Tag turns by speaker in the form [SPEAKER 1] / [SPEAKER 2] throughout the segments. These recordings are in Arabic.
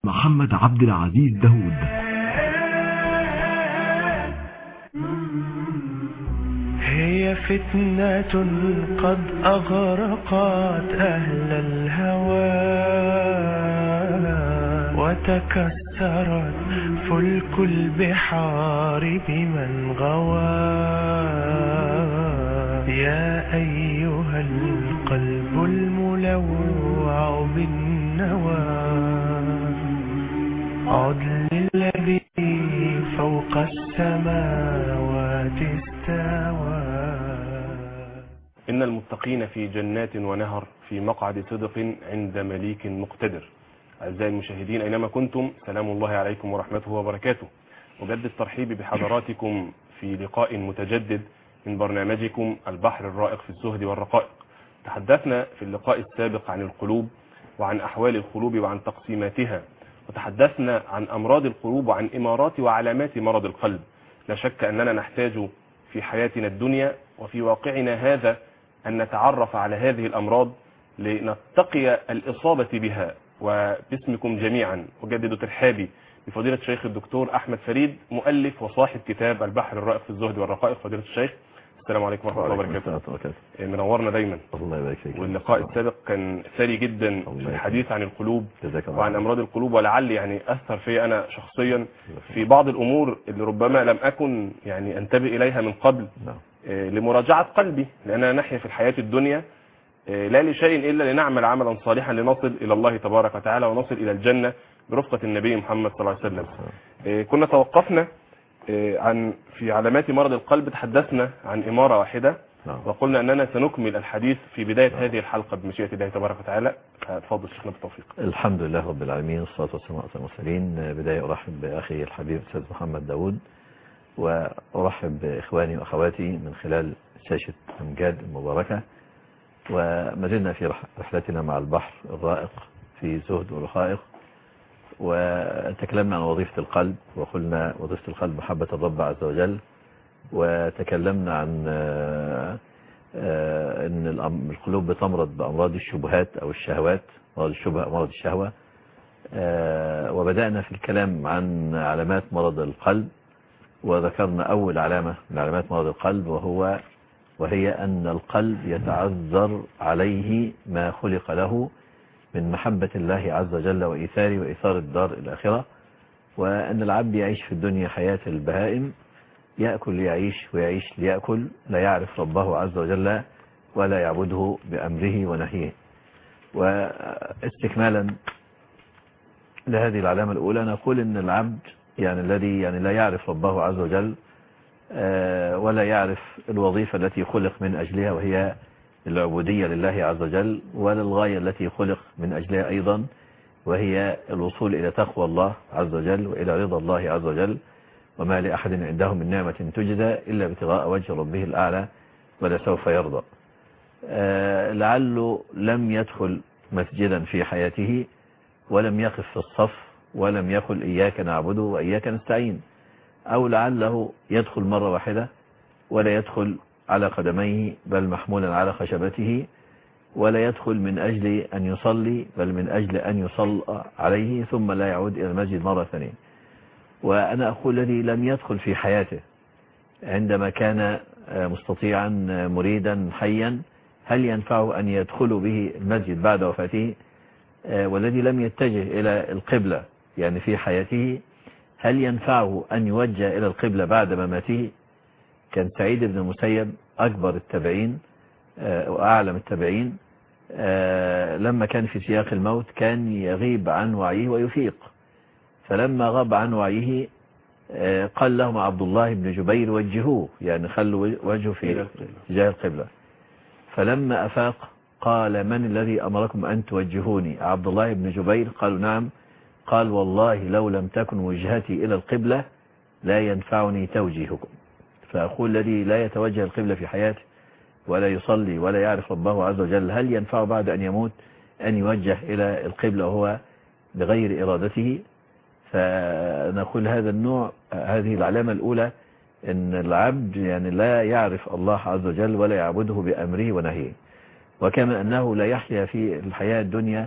[SPEAKER 1] محمد عبد العزيز داود.
[SPEAKER 2] هي فتنة قد أغرقت أهل الهوى وتكسرت فلك البحار بمن غوى. يا أيها القلب الملوع بالنوى عد للذي فوق السماوات استوى.
[SPEAKER 3] إن المتقين في جنات ونهر في مقعد صدق عند مليك مقتدر. أعزائي المشاهدين أينما كنتم، سلام الله عليكم ورحمته وبركاته. أجدد ترحيبي بحضراتكم في لقاء متجدد من برنامجكم البحر الرائق في الزهد والرقائق. تحدثنا في اللقاء السابق عن القلوب وعن أحوال القلوب وعن تقسيماتها، وتحدثنا عن أمراض القلوب وعن إمارات وعلامات مرض القلب. لا شك أننا نحتاج في حياتنا الدنيا وفي واقعنا هذا أن نتعرف على هذه الأمراض لنتقي الإصابة بها. وباسمكم جميعا أجدد ترحابي بفضيلة الشيخ الدكتور أحمد فريد، مؤلف وصاحب كتاب البحر الرائق في الزهد والرقائق. فضيلة الشيخ السلام عليكم ورحمة الله وبركاته. منورنا دايما.
[SPEAKER 4] الله يبارك فيك.
[SPEAKER 3] واللقاء السابق كان ثري جدا في الحديث عن القلوب وعن أمراض القلوب، ولعل يعني أثر في أنا شخصيا في بعض الأمور اللي ربما لم أكن يعني أنتبه إليها من قبل لمراجعة قلبي، لأننا نحيا في الحياة الدنيا لا لشيء إلا لنعمل عملا صالحا لنصل إلى الله تبارك وتعالى ونصل إلى الجنة برفقة النبي محمد صلى الله عليه وسلم. كنا توقفنا عن في علامات مرض القلب، تحدثنا عن إمارة واحدة وقلنا أننا سنكمل الحديث في بداية هذه الحلقة بمشيئة الله تبارك وتعالى. تفضل شيخنا بالتوفيق.
[SPEAKER 4] الحمد لله رب العالمين، والصلاة والسلام على المرسلين. بداية أرحب بأخي الحبيب الأستاذ محمد داود، وأرحب بإخواني وأخواتي من خلال شاشة أمجاد المباركة. وما زلنا في رحلتنا مع البحر الرائق في زهد ورقائق، وتكلمنا عن وظيفة القلب وقلنا وظيفة القلب محبة الرب عز وجل، وتكلمنا عن أن القلوب بتمرض بأمراض الشبهات أو الشهوات، مرض الشبهة مرض الشهوة. وبدأنا في الكلام عن علامات مرض القلب، وذكرنا أول علامة من علامات مرض القلب وهي أن القلب يتعذر عليه ما خلق له من محبة الله عز وجل وإيثار الدار الآخرة، وأن العبد يعيش في الدنيا حياة البهائم، يأكل ليعيش ويعيش ليأكل، لا يعرف ربه عز وجل ولا يعبده بأمره ونهيه. واستكمالا لهذه العلامة الأولى نقول أن العبد الذي لا يعرف ربه عز وجل ولا يعرف الوظيفة التي خلق من أجلها وهي العبودية لله عز وجل، ولا الغاية التي خلق من أجلها أيضا وهي الوصول إلى تقوى الله عز وجل وإلى رضا الله عز وجل. وما لأحد عنده من نعمة تجزى إلا ابتغاء وجه ربه الأعلى ولسوف يرضى. لعله لم يدخل مسجدا في حياته ولم يقف في الصف ولم يقل إياك نعبد وإياك نستعين، أو لعله يدخل مرة واحدة ولا يدخل على قدميه بل محمولا على خشبته، ولا يدخل من أجل أن يصلي بل من أجل أن يصلى عليه ثم لا يعود إلى المسجد مرة ثانية. وأنا أقول الذي لم يدخل في حياته عندما كان مستطيعا مريدا حيا هل ينفعه أن يدخل به المسجد بعد وفاته؟ والذي لم يتجه إلى القبلة في حياته هل ينفعه أن يوجه إلى القبلة بعد مماته؟ كان سعيد بن المسيب أكبر التابعين وأعلم التابعين، لما كان في سياق الموت كان يغيب عن وعيه ويفيق، فلما غاب عن وعيه قال لهم عبد الله بن جبير وجهوه، خلوا وجهه في اتجاه القبلة. فلما أفاق قال من الذي أمركم أن توجهوني؟ عبد الله بن جبير. قالوا نعم. قال والله لو لم تكن وجهتي إلى القبلة لا ينفعني توجيهكم. فأقول الذي لا يتوجه القبلة في حياته ولا يصلي ولا يعرف ربه عز وجل هل ينفع بعد أن يموت أن يوجه إلى القبلة وهو بغير إرادته؟ فنقول هذا النوع، هذه العلامة الأولى، أن العبد لا يعرف الله عز وجل ولا يعبده بأمره ونهيه، وكما أنه لا يحيا في الحياة الدنيا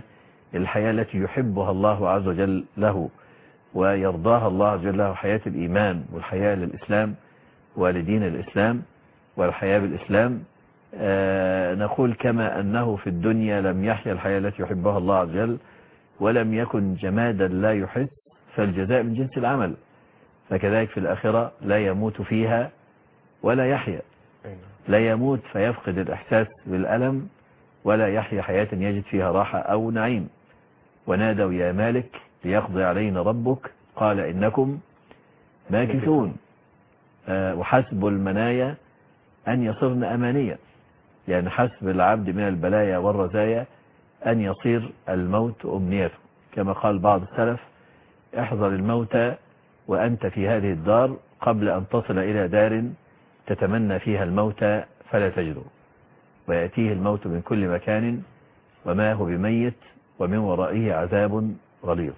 [SPEAKER 4] الحياة التي يحبها الله عز وجل له ويرضاها الله عز وجل له، حياة الإيمان والحياة للإسلام ولدين الإسلام والحياة بالإسلام. نقول كما أنه في الدنيا لم يحيا الحياة التي يحبها الله عز وجل ولم يكن جمادا لا يحس، فالجزاء من جنس العمل، فكذلك في الآخرة لا يموت فيها ولا يحيا، لا يموت فيفقد الإحساس بالألم ولا يحيا حياة يجد فيها راحة أو نعيم. ونادوا يا مالك ليقضي علينا ربك قال إنكم ماكثون. وحسب المنايا أن يصرن أمانية، يعني حسب العبد من البلايا والرزايا أن يصير الموت أمنيته، كما قال بعض السلف احذر الموت وأنت في هذه الدار قبل أن تصل إلى دار تتمنى فيها الموت فلا تجده، ويأتيه الموت من كل مكان وما هو بميت ومن ورائه عذاب غليظ.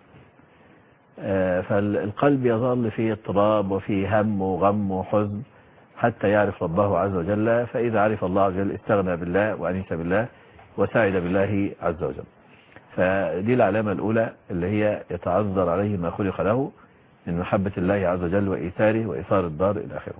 [SPEAKER 4] فالقلب يظل فيه اضطراب وفيه هم وغم وحزن حتى يعرف ربه عز وجل، فإذا عرف الله عز وجل استغنى بالله وأنيس بالله وسعد بالله عز وجل. فدي العلامة الأولى اللي هي يتعذر عليه ما خلق له من محبة الله عز وجل وإيثاره وإيثار الدار إلى آخره.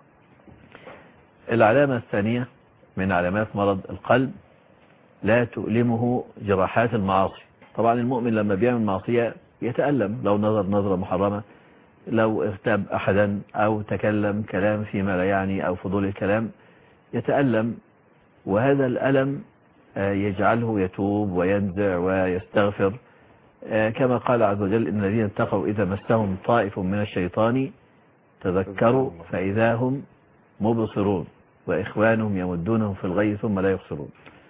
[SPEAKER 4] العلامة الثانية من علامات مرض القلب لا تؤلمه جراحات المعاصي. طبعا المؤمن لما بيعمل معصية يتألم، لو نظر نظرة محرمة، لو اغتاب أحدا أو تكلم كلام فيما لا يعني أو فضول الكلام يتألم، وهذا الألم يجعله يتوب وينزع ويستغفر، كما قال عز وجل إن الذين اتقوا إذا مسهم طائف من الشيطان تذكروا فإذا هم مبصرون وإخوانهم يمدونهم في الغي ثم لا يبصرون.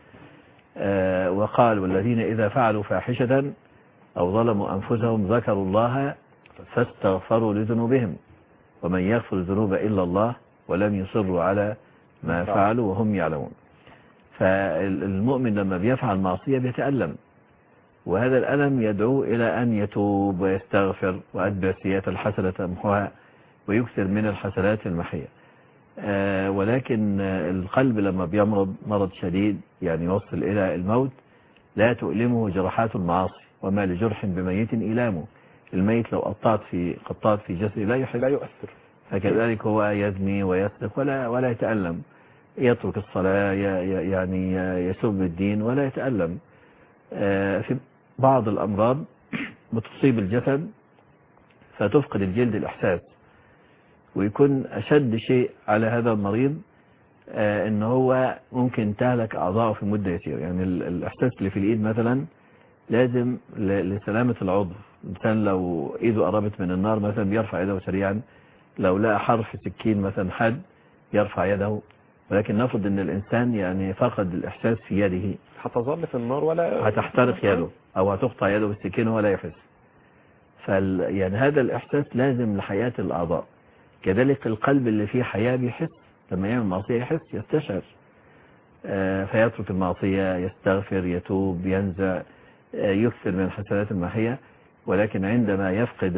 [SPEAKER 4] وقال والذين إذا فعلوا فاحشة أو ظلموا أنفسهم ذكروا الله فاستغفروا لذنوبهم ومن يغفر الذنوب إلا الله ولم يصروا على ما فعلوا وهم يعلمون. فالمؤمن لما بيفعل معصية بيتألم، وهذا الألم يدعو إلى أن يتوب ويستغفر وأتبع السيئات الحسنة تمحوها ويكثر من الحسنات المحية. ولكن القلب لما بيمرض مرض شديد يعني يوصل إلى الموت لا تؤلمه جراحات المعاصي، وما لجرح بميت إيلامه. الميت لو قطعت في جسده لا يؤثر، فكذلك هو يزني ويسرق ولا يتألم، يترك الصلاة يعني يسب الدين ولا يتألم. في بعض الأمراض بتصيب الجسد فتفقد الجلد الإحساس، ويكون أشد شيء على هذا المريض إن هو ممكن تهلك أعضاءه في مدة يسيرة. يعني الإحساس اللي في الإيد مثلا لازم لسلامة العضو، الإنسان لو إيده قربت من النار مثلا بيرفع يده سريعا، لو لقى حرف سكين مثلا حد يرفع يده، ولكن نفرض ان الانسان يعني فقد الاحساس في يده
[SPEAKER 3] هتظل في النار ولا
[SPEAKER 4] هتحترق يده او هتقطع يده بالسكين ولا يحس. يعني هذا الاحساس لازم لحياة الاعضاء. كذلك القلب اللي فيه حياة بيحس، لما يعمل معصية يحس يستشعر، فيترك المعصية يستغفر يتوب ينزع يكثر من الحسنات المحية. ولكن عندما يفقد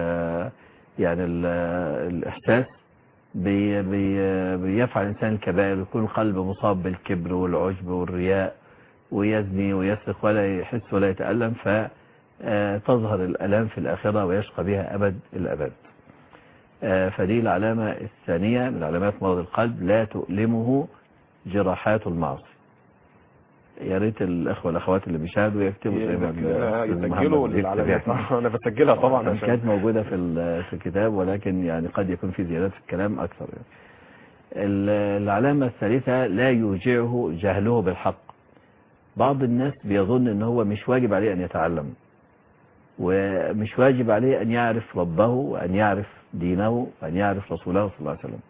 [SPEAKER 4] الإحساس بيفعل الإنسان الكبائر ويكون القلب مصاب بالكبر والعجب والرياء ويزني ويسرق ولا يحس ولا يتألم، فتظهر الألام في الآخرة ويشقى بها أبد الأبد. فدي العلامة الثانية من علامات مرض القلب لا تؤلمه جراحات المعاصي. يا ريت الأخوة والأخوات اللي بيشاهدوا يكتبوا زي ما
[SPEAKER 3] يسجلوا العلامات. أنا بسجلها طبعا عشان
[SPEAKER 4] كانت موجودة في الكتاب، ولكن يعني قد يكون في زيادات في الكلام أكثر. العلامة الثالثة لا يوجعه جهله بالحق. بعض الناس بيظن ان هو مش واجب عليه أن يتعلم، ومش واجب عليه أن يعرف ربه وأن يعرف دينه وأن يعرف رسوله صلى الله عليه وسلم.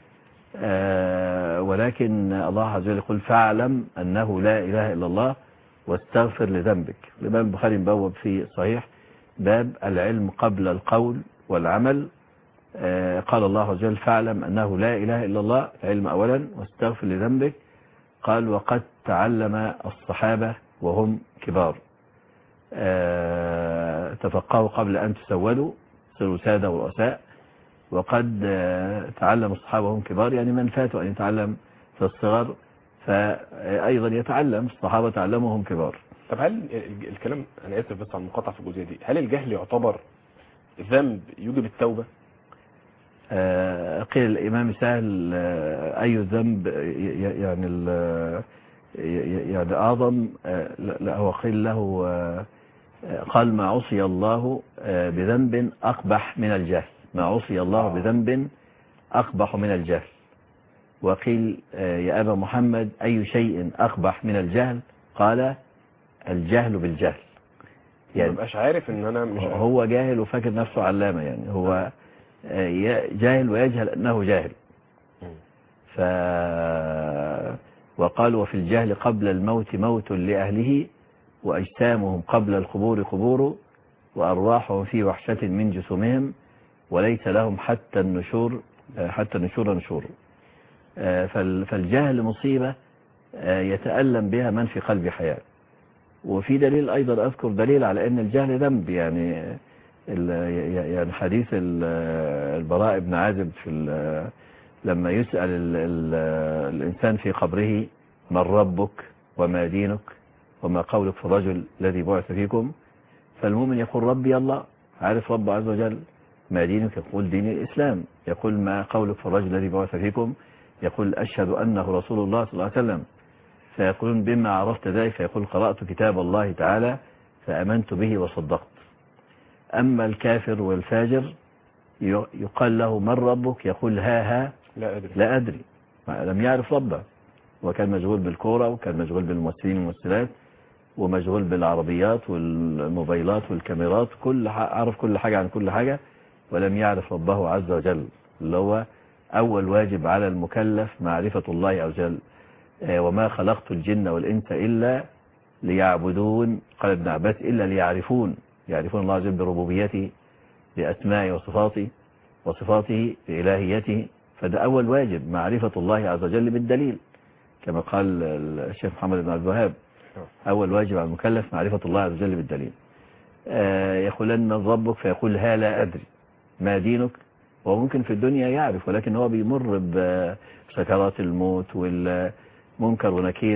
[SPEAKER 4] ولكن الله عز وجل يقول فاعلم أنه لا إله إلا الله واستغفر لذنبك. الإمام البخاري مبوب في صحيح باب العلم قبل القول والعمل. قال الله عز وجل فاعلم أنه لا إله إلا الله، علم أولا، واستغفر لذنبك. قال وقد تعلم الصحابة وهم كبار، تفقهوا قبل أن تسودوا صروا سادة ورؤساء. وقد تعلم الصحابة وهم كبار، يعني من فاتوا أن يتعلم في الصغر فأيضا يتعلم. الصحابة تعلموا وهم كبار.
[SPEAKER 3] طب هل الكلام، انا اسف بس على المقاطعه في الجزئيه دي، هل الجهل يعتبر ذنب يوجب التوبه؟
[SPEAKER 4] قيل الإمام سهل أي ذنب يعني أعظم. لا هو قيل له قال ما عصي الله بذنب أقبح من الجهل، ما عصي الله بذنب أقبح من الجهل. وقيل يا أبا محمد أي شيء أقبح من الجهل؟ قال الجهل بالجهل.
[SPEAKER 3] يعني ما بقاش عارف ان انا مش عارف.
[SPEAKER 4] هو جاهل وفاكر نفسه علامة، يعني هو جاهل ويجهل أنه جاهل. وقال وفي الجهل قبل الموت موت لأهله، وأجسامهم قبل القبور قبور، وأرواحهم في وحشة من جسومهم، وليس لهم حتى النشور نشور. فالجهل مصيبة يتألم بها من في قلب حياة. وفي دليل أيضا أذكر دليل على أن الجهل ذنب، يعني حديث البراء بن عازب لما يسأل الإنسان في قبره من ربك وما دينك وما قولك في الرجل الذي بعث فيكم، فالمؤمن يقول ربي الله، عارف رب عز وجل. ما دينك؟ يقول دين الإسلام. يقول ما قولك في الرجل الذي بعث فيكم؟ يقول أشهد أنه رسول الله صلى الله عليه وسلم. فيقولون بما عرفت ذلك؟ فيقول قرأت كتاب الله تعالى فأمنت به وصدقت. أما الكافر والفاجر يقال له من ربك؟ يقول ها لا أدري. لم يعرف ربه، وكان مشغول بالكورة، وكان مشغول بالممثلين والممثلات، ومشغول بالعربيات والموبايلات والكاميرات، عرف كل حاجة عن كل حاجة، ولم يعرف ربه عز وجل، اللي هو أول واجب على المكلف معرفة الله عز وجل. وما خلقت الجن والإنس إلا ليعبدون، قال ابن عباس إلا ليعرفون الله عز وجل بربوبيته، بأسمائه وصفاته بإلهيته. فده أول واجب معرفة الله عز وجل بالدليل، كما قال الشيخ محمد بن عبد الوهاب أول واجب على المكلف معرفة الله عز وجل بالدليل. يقولن من ربك؟ فيقول ها لا أدري. ما دينك؟ وممكن في الدنيا يعرف، ولكن هو بيمر بسكرات الموت والمنكر ونكير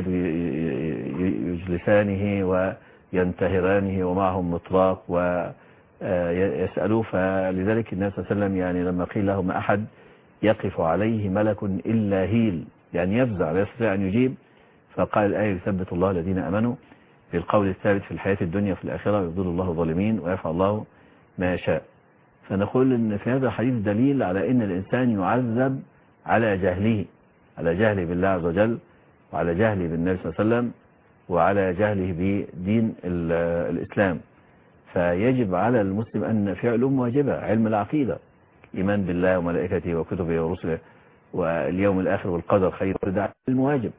[SPEAKER 4] يجلسانه وينتهرانه ومعهم مطراق ويسألوه. فلذلك النبي صلى الله عليه وسلم يعني لما قيل له ما أحد يقف عليه ملك إلا هيل، يعني يفزع لا يستطيع أن يجيب، فقال الآية يثبت الله الذين أمنوا بالقول الثابت في الحياة الدنيا في الآخرة، ويضل الله الظالمين ويفعل الله ما يشاء. فنقول إن في هذا الحديث دليل على أن الإنسان يعذب على جهله بالله عز وجل، وعلى جهله بالنبي صلى الله عليه وسلم، وعلى جهله بدين الإسلام. فيجب على المسلم أن في علوم واجبة، علم العقيدة، إيمان بالله وملائكته وكتبه ورسله واليوم الآخر والقدر خير وده علم واجب.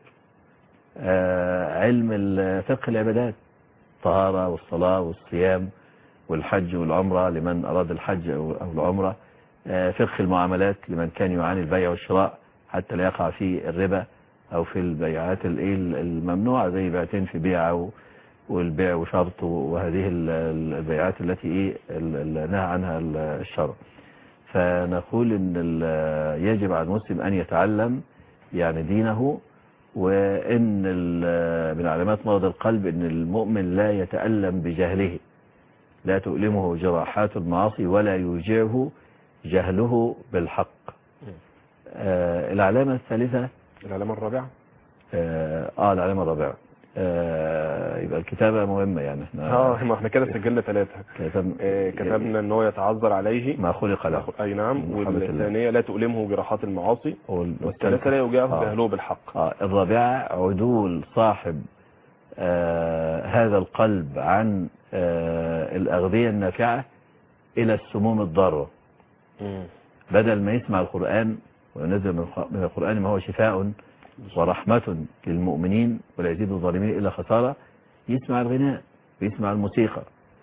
[SPEAKER 4] علم فقه العبادات، الطهارة والصلاة والصيام والحج والعمرة لمن أراد الحج أو العمرة، فقه المعاملات لمن كان يعاني البيع والشراء حتى لا يقع في الربا أو في البيعات الممنوعة زي بيعتين في بيع والبيع وشرط وهذه البيعات التي نهى عنها الشرع. فنقول إن يجب على المسلم أن يتعلم يعني دينه، وإن من علامات مرض القلب إن المؤمن لا يتألم بجهله، لا تؤلمه جراحات المعاصي ولا يوجعه جهله بالحق. العلامة الثالثة،
[SPEAKER 3] العلامة الرابعة
[SPEAKER 4] العلامة الرابعة يبقى الكتابة مهمة، يعني
[SPEAKER 3] احنا كده سجلنا 3. كتبنا ان هو يتعذر عليه
[SPEAKER 4] ما خلق له،
[SPEAKER 3] اي نعم. والثانية لا تؤلمه جراحات المعاصي، والثالثة لا يوجعه جهله بالحق.
[SPEAKER 4] الرابعة عدول صاحب هذا القلب عن الأغذية النافعة إلى السموم الضارة. بدل ما يسمع القرآن وينزل من القرآن ما هو شفاء ورحمة للمؤمنين ولا يزيد الظالمين إلا خسارة، يسمع الغناء ويسمع الموسيقى،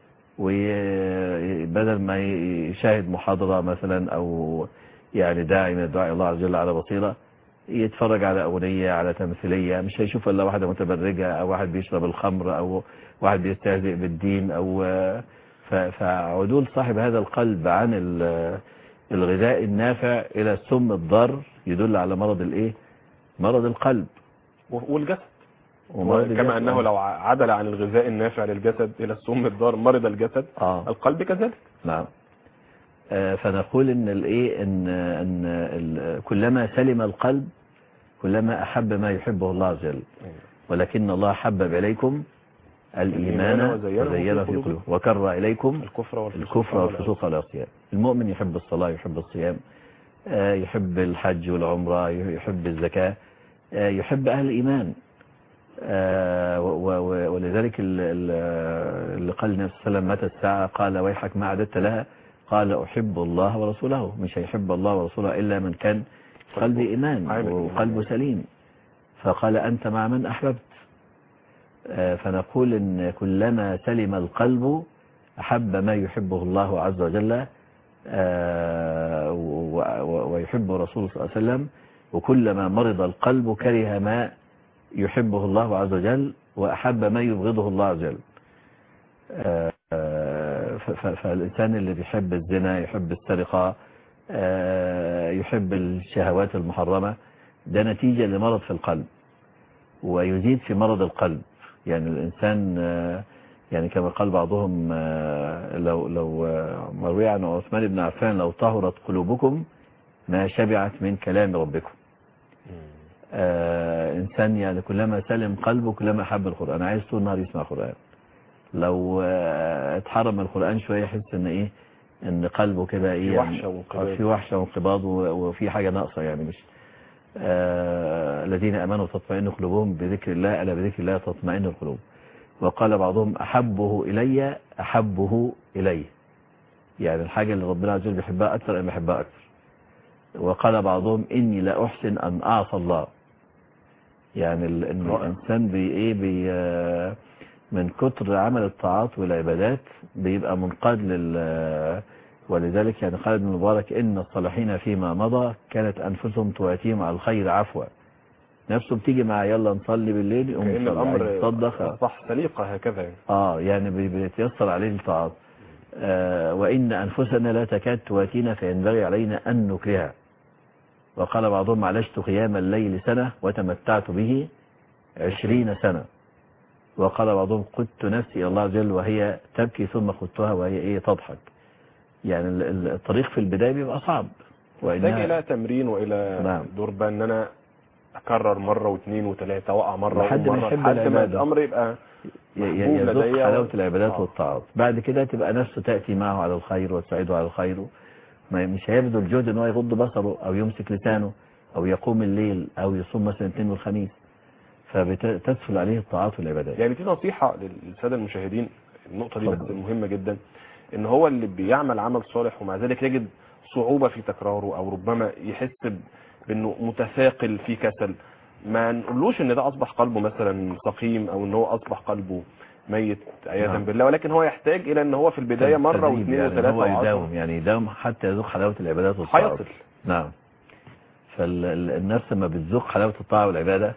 [SPEAKER 4] وبدل ما يشاهد محاضرة مثلا أو يعني داعي من الدعاء الله عز وجل على بصيرة، يتفرج على أغنية على تمثيلية، مش هيشوف إلا واحدة متبرجة أو واحد بيشرب الخمر أو واحد بيستهزئ بالدين فعدول صاحب هذا القلب عن الغذاء النافع إلى السم الضار يدل على مرض مرض القلب
[SPEAKER 3] والجسد. كما أنه لو عدل عن الغذاء النافع للجسد إلى السم الضار مرض الجسد القلب كذلك.
[SPEAKER 4] نعم. فنقول إن كلما سلم القلب كلما أحب ما يحبه الله عز وجل، ولكن الله حبب إليكم الإيمان وزينه في قلوبكم وكره إليكم الكفر والفسوق والعصيان. المؤمن يحب الصلاة، يحب الصيام، يحب الحج والعمرة، يحب الزكاة، يحب أهل الإيمان. ولذلك اللي قال النبي صلى الله عليه وسلم متى الساعة قال ويحك ما عددت لها قال أحب الله ورسوله. مش هيحب الله ورسوله إلا من كان قلبه إيمان وقلبه سليم. فقال أنت مع من أحببت. فنقول إن كلما سلم القلب أحب ما يحبه الله عز وجل ويحب رسوله صلى الله عليه وسلم، وكلما مرض القلب كره ما يحبه الله عز وجل وأحب ما يبغضه الله عز وجل. فالإنسان اللي بيحب الزنا، يحب السرقة، يحب الشهوات المحرمة، ده نتيجة لمرض في القلب ويزيد في مرض القلب. يعني الإنسان يعني كما قال بعضهم لو مروي عن عثمان بن عفان لو طهرت قلوبكم ما شبعت من كلام ربكم. إنسان يعني كلما سلم قلبه كلما أحب القرآن، عايز طول النهار يسمع قرآن. لو اتحرم القرآن شوية يحس إن إن قلبه كده يعني في وحشة وانقباض وفي حاجة ناقصة. يعني مش الذين آمنوا تطمئن قلوبهم بذكر الله ألا بذكر الله تطمئن القلوب. وقال بعضهم أحبه إلي أحبه إلي، يعني الحاجة اللي ربنا عز وجل بيحبها أكثر أنا بحبها أكثر. وقال بعضهم إني لا أحسن أن أعصى الله، يعني إن الإنسان من كتر عمل الطاعات والعبادات بيبقى منقاد ولذلك يعني قال ابن المبارك إن الصالحين فيما مضى كانت أنفسهم تواتيهم على الخير عفوا. نفسه بتيجي مع يلا نصلي بالليل يقوم
[SPEAKER 3] كأن الأمر صح سليقة هكذا
[SPEAKER 4] يعني بيتيسر عليه الطاعات. وإن أنفسنا لا تكاد تواتينا فينبغي علينا أن نكرهها. وقال بعضهم عالجت قيام الليل سنة وتمتعت به 20 سنة. وقال بعضهم قدت نفسي إلى الله عز وجل وهي تبكي ثم قدتها وهي تضحك. يعني الطريق في البداية بيبقى صعب
[SPEAKER 3] وإنها إلى تمرين وإلى دربة أن أنا أكرر مرة واثنين وثلاثة وقع مرة
[SPEAKER 4] لحد
[SPEAKER 3] ما الأمر يبقى
[SPEAKER 4] يذوق حلاوة العبادات والطاعات. بعد كده تبقى نفسه تأتي معه على الخير وتساعده على الخير. مش هيبذل جهد ان هو يغض بصره او يمسك لسانه او يقوم الليل او يصوم مثلا الاثنين والخميس، فبتسهل عليه الطاعات والعبادات.
[SPEAKER 3] يعني في نصيحة للسادة المشاهدين، النقطة دي بس مهمة جدا، ان هو اللي بيعمل عمل صالح ومع ذلك يجد صعوبة في تكراره او ربما يحس بانه متثاقل في كسل، ما نقولوش ان ده اصبح قلبه مثلا سقيم او ان هو اصبح قلبه ميت عياذا بالله، ولكن هو يحتاج الى ان هو في البداية مرة واثنين وثلاثة
[SPEAKER 4] هو يداوم حتى يذوق حلاوة العبادات والطاعات. نعم. فالنفس لما بتذوق حلاوة الطاعة والعبادة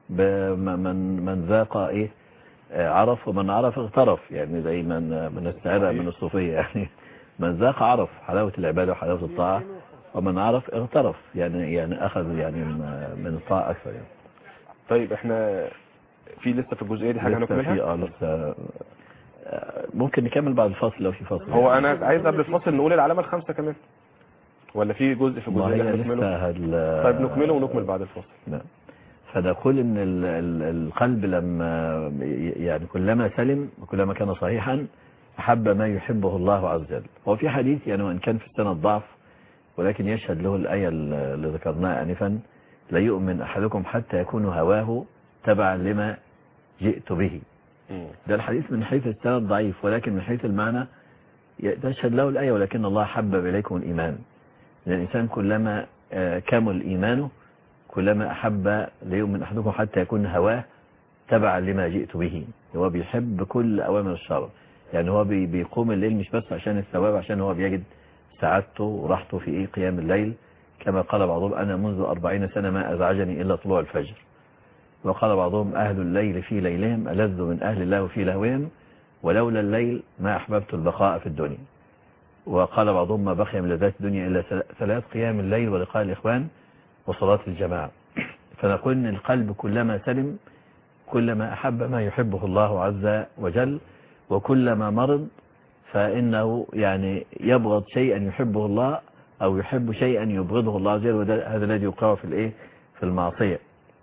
[SPEAKER 4] من ذاق عرف ومن عرف اغترف، يعني زي من استعار من الصوفية، يعني من ذاق عرف حلاوة العبادة وحلاوة الطاعة ومن عرف اغترف، يعني اخذ يعني من الطاعة اكثر يعني.
[SPEAKER 3] طيب احنا في لسه في الجزئية دي حاجة هنكملها؟
[SPEAKER 4] لسه ممكن نكمل بعد الفاصل لو في فاصل.
[SPEAKER 3] هو انا عايز قبل الفاصل نقول العلامة الخمسة كمان ولا في جزء في الجزئية اللي هنكمله؟ طيب نكمله ونكمل بعد الفاصل.
[SPEAKER 4] نعم. فنقول ان القلب لما يعني كلما سلم وكلما كان صحيحا احب ما يحبه الله عز وجل. هو في حديث يعني وان كان في السنة ضعف ولكن يشهد له الآية اللي ذكرناها آنفا، لا يؤمن أحدكم حتى يكون هواه تبعا لما جئت به. ده الحديث من حيث السند ضعيف، ولكن من حيث المعنى تشهد له الآية ولكن الله حبب إليكم الإيمان. لأن الإنسان كلما كمل إيمانه كلما أحب لا يؤمن أحدكم حتى يكون هواه تبعا لما جئت به. هو بيحب كل أوامر الشرع، يعني هو بيقوم الليل مش بس عشان الثواب، عشان هو بيجد سعادته وراحته في قيام الليل. كما قال بعضهم أنا منذ 40 سنة ما أزعجني إلا طلوع الفجر. وقال بعضهم أهل الليل في ليلهم ألذ من أهل الله في لهوهم ولولا الليل ما أحببت البقاء في الدنيا. وقال بعضهم ما بقي من لذات الدنيا إلا 3 قيام الليل ولقاء الإخوان وصلاة الجماعة. فنقول إن القلب كلما سلم كلما أحب ما يحبه الله عز وجل، وكلما مرض فإنه يعني يبغض شيئا يحبه الله أو يحب شيئا يبغضه الله عز وجل، هذا الذي يقع في المعصية.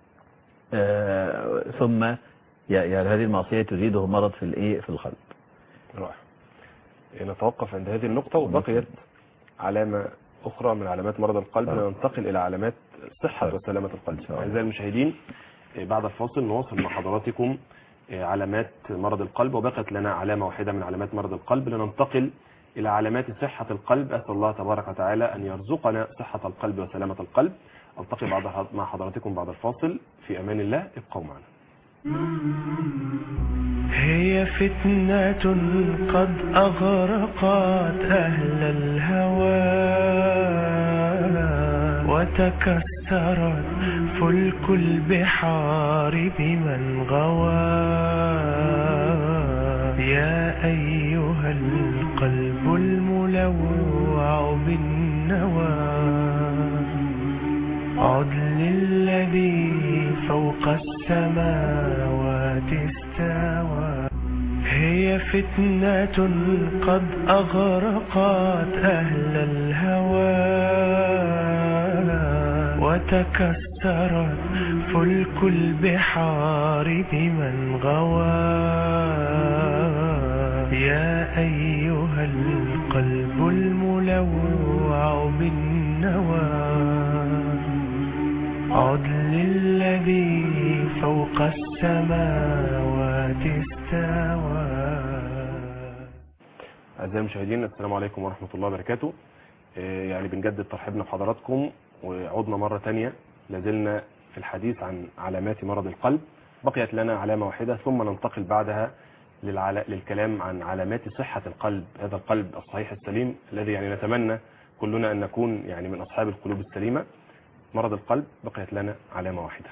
[SPEAKER 4] ثم يعني هذه المعصية تزيده مرض في القلب.
[SPEAKER 3] رائع. نتوقف عند هذه النقطة، وبقيت علامة أخرى من علامات مرض القلب ننتقل إلى علامات صحة وسلامة القلب. أعزائي المشاهدين، بعد الفاصل نواصل مع حضراتكم علامات مرض القلب، وبقت لنا علامة واحدة من علامات مرض القلب لننتقل إلى علامات صحة القلب. أسأل الله تبارك وتعالى أن يرزقنا صحة القلب وسلامة القلب. ألتقي مع حضراتكم بعد الفاصل. في أمان الله، ابقوا معنا.
[SPEAKER 2] هي فتنة قد أغرقت أهل الهوى، وتكسرت فلك البحار بمن غوى. يا أيها القلب الملوع بالنوى، عد للذي فوق السماوات استوى. هي فتنة قد أغرقت أهل الهوى، وتكسرت فلك البحار بمن غوى. يا أيها القلب الملوع بالنوى، عد للذي فوق السماوات استوى.
[SPEAKER 3] أعزائي المشاهدين، السلام عليكم ورحمة الله وبركاته. يعني بنجدد ترحيبنا بحضراتكم، وعودنا مرة تانية. لازلنا في الحديث عن علامات مرض القلب. بقيت لنا علامة واحدة، ثم ننتقل بعدها للكلام عن علامات صحة القلب، هذا القلب الصحيح السليم الذي يعني نتمنى كلنا أن نكون يعني من أصحاب القلوب السليمة. مرض القلب بقيت لنا علامة واحدة.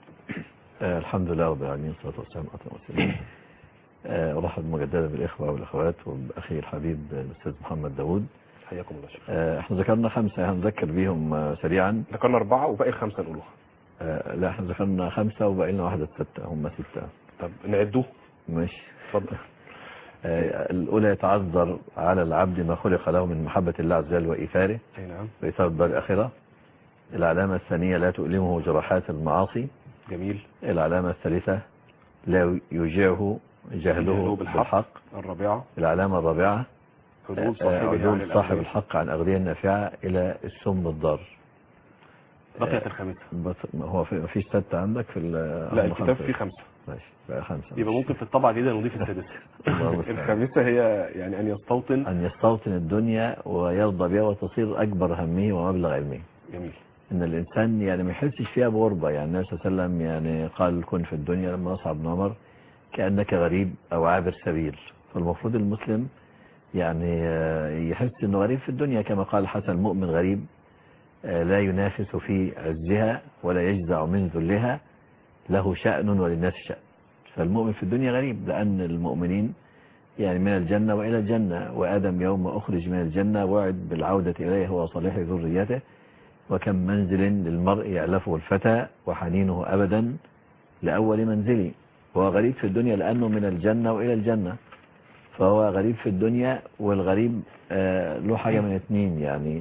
[SPEAKER 4] الحمد لله رب العالمين، والصلاة والسلام على رسول الله. أرحب مجددا بالإخوة والأخوات وبأخي الحبيب الأستاذ محمد داوود.
[SPEAKER 3] حياكم الله شيخ.
[SPEAKER 4] احنا ذكرنا 5 هنذكر بيهم سريعا.
[SPEAKER 3] ذكرنا 4 وباقي 5 نقولوها.
[SPEAKER 4] لا، احنا ذكرنا 5 وباقي لنا واحدة 6، هم 6.
[SPEAKER 3] طب نعدوه.
[SPEAKER 4] ماشي،
[SPEAKER 3] اتفضل.
[SPEAKER 4] الأولى: يتعذر على العبد ما خلق له من محبة الله عز وجل وإيثاره.
[SPEAKER 3] أي نعم.
[SPEAKER 4] وإيثار الدار الآخرة. العلامة الثانية: لا تؤلمه جراحات المعاصي.
[SPEAKER 3] جميل.
[SPEAKER 4] العلامة الثالثة: لا يوجعه جهله بالحق.
[SPEAKER 3] الرابعة:
[SPEAKER 4] العلامة الرابعة:
[SPEAKER 3] حدود
[SPEAKER 4] صاحب الحق عن أغذية النافعة إلى السم الضار.
[SPEAKER 3] بقيت الخامسة.
[SPEAKER 4] هو ما فيش 6 عندك في
[SPEAKER 3] لا، الكتاب فيه 5.
[SPEAKER 4] ماشي، بقى 5.
[SPEAKER 3] يبقى ممكن في الطبعة الجديدة نضيف السادسة. الخامسة هي يعني أن يستوطن
[SPEAKER 4] الدنيا ويرضى بها وتصير أكبر همه ومبلغ علمه.
[SPEAKER 3] جميل.
[SPEAKER 4] إن الإنسان يعني ما يحسش فيها بغربة. يعني النبي صلى الله عليه وسلم يعني قال: كن في الدنيا لما نصح ابن عمر كأنك غريب أو عابر سبيل. فالمفروض المسلم يعني يحس إنه غريب في الدنيا، كما قال الحسن: المؤمن غريب لا ينافس في عزها ولا يجزع من ذلها، له شأن وللناس شأن. فالمؤمن في الدنيا غريب، لأن المؤمنين يعني من الجنة وإلى الجنة، وآدم يوم أخرج من الجنة وعد بالعودة إليه هو صالح ذريته، وكم منزل للمرء يعلفه الفتى وحنينه أبدا لأول منزلي. هو غريب في الدنيا لأنه من الجنة وإلى الجنة، فهو غريب في الدنيا. والغريب له حاجة من 2، يعني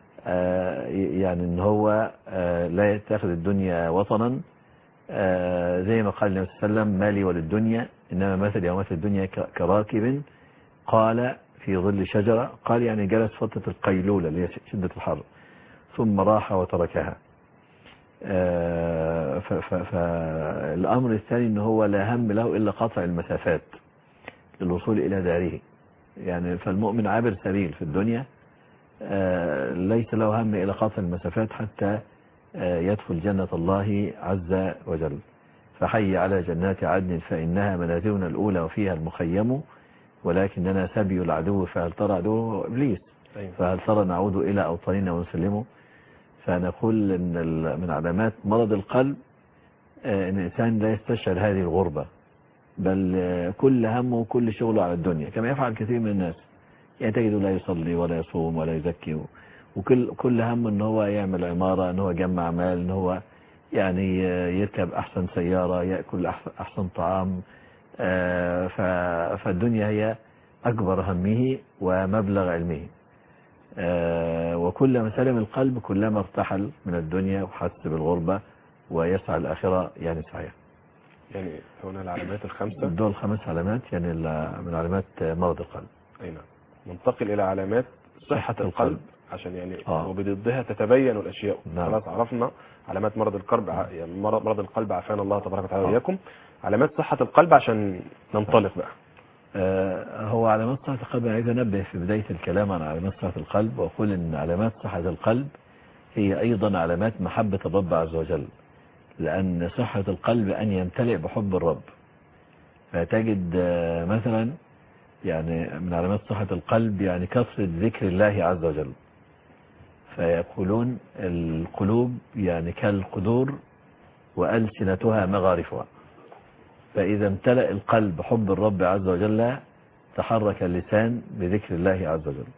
[SPEAKER 4] إن هو لا يتخذ الدنيا وطنا، زي ما قال النبي صلى الله عليه وسلم: مالي وللدنيا إنما مثل يومات الدنيا كراكب قال في ظل شجرة. قال يعني جلس فترة القيلولة اللي هي شدة الحر، ثم راح وتركها. فالأمر الثاني إن هو لا هم له إلا قطع المسافات للوصول إلى داره. يعني فالمؤمن عابر سبيل في الدنيا، ليس له هم إلى قطع المسافات حتى يدخل جنة الله عز وجل. فحي على جنات عدن فإنها منازلنا الأولى وفيها المخيم، ولكننا سبي العدو فهل ترى عدوه إبليس، فهل ترى نعود إلى أوطاننا ونسلمه. فنقول إن من علامات مرض القلب إن الإنسان لا يستشعر هذه الغربة، بل كل همه وكل شغله على الدنيا، كما يفعل كثير من الناس. يعني تجده لا يصلي ولا يصوم ولا يزكي، وكل هم ان هو يعمل عمارة، ان هو يجمع مال، ان هو يعني يركب أحسن سيارة، يأكل أحسن طعام. فالدنيا هي أكبر همه ومبلغ علمه. وكلما سلم القلب كلما ارتحل من الدنيا وحس بالغربة ويسعى الآخرة يعني سعيها.
[SPEAKER 3] يعني هنا العلامات الخمسة،
[SPEAKER 4] دول 5 علامات يعني من علامات مرض القلب.
[SPEAKER 3] أي نعم. ننتقل إلى علامات صحة القلب عشان يعني وبضدها تتبين الأشياء.
[SPEAKER 4] نعم.
[SPEAKER 3] خلاص عرفنا علامات مرض القلب، يعني مرض القلب عافانا الله تبارك وتعالى وإياكم. علامات صحة القلب عشان ننطلق بقى.
[SPEAKER 4] هو علامات صحة القلب أنا عايز أنبه في بداية الكلام عن علامات صحة القلب وأقول إن علامات صحة القلب هي أيضا علامات محبة الرب عز وجل، لأن صحة القلب أن يمتلئ بحب الرب. فتجد مثلا يعني من علامات صحة القلب يعني كثرة ذكر الله عز وجل. فيقولون القلوب يعني كالقدور وألسنتها مغارفها. فإذا امتلأ القلب حب الرب عز وجل تحرك اللسان بذكر الله عز وجل.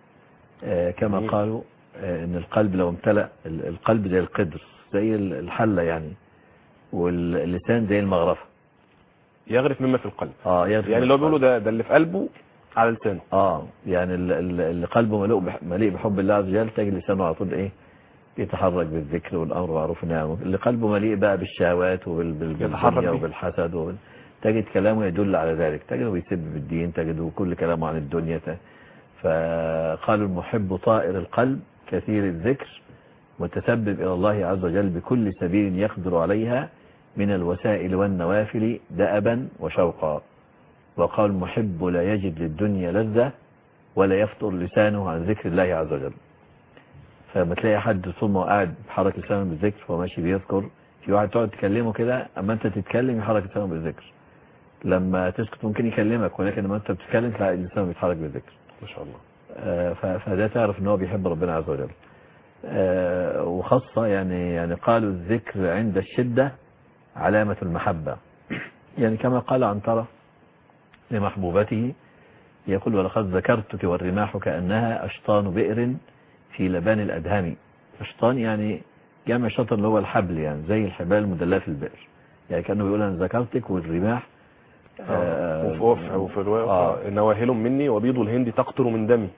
[SPEAKER 4] كما قالوا إن القلب لو امتلأ، القلب زي القدر زي الحلة يعني، واللسان زي المغرفة
[SPEAKER 3] يغرف مما في القلب.
[SPEAKER 4] يعني
[SPEAKER 3] لو بيقولوا ده اللي في قلبه على لسانه.
[SPEAKER 4] يعني اللي قلبه مليء بحب الله عز وجل تجد لسانه على طول ايه يتحرك بالذكر والامر بالمعروف والنهي عن المنكر. اللي قلبه مليء بقى بالشهوات وبالدنيا وبالحسد تجد كلامه يدل على ذلك، تجده بيسب بالدين، تجده كل كلامه عن الدنيا. فقالوا المحب طائر القلب كثير الذكر متسبب إلى الله عز وجل بكل سبيل يقدر عليها من الوسائل والنوافل دأبا وشوقا. وقال المحب لا يجد للدنيا لذة ولا يفطر لسانه عن ذكر الله عز وجل. فما تلاقي حد طول ما قاعد بحرك لسانه بالذكر وماشي بيذكر، في واحد تقعد تكلمه كده اما انت تتكلم يحرك لسانه بالذكر، لما تسكت ممكن يكلمك ولكن لما انت بتتكلم تلاقي لسانه بيتحرك بالذكر
[SPEAKER 3] ما شاء الله.
[SPEAKER 4] فده تعرف ان هو بيحب ربنا عز وجل. وخاصة يعني قالوا الذكر عند الشدة علامة المحبة. يعني كما قال عنترة لمحبوبته يقول ولقد ذكرتك والرماح كأنها أشطان بئر في لبان الأدهم. أشطان يعني جمع شطر اللي هو الحبل، يعني زي الحبال المدلاه في البئر. يعني كأنه بيقول أنا ذكرتك والرماح
[SPEAKER 3] وفي الرواية نواهل مني وبيض الهند تقطر من دمي.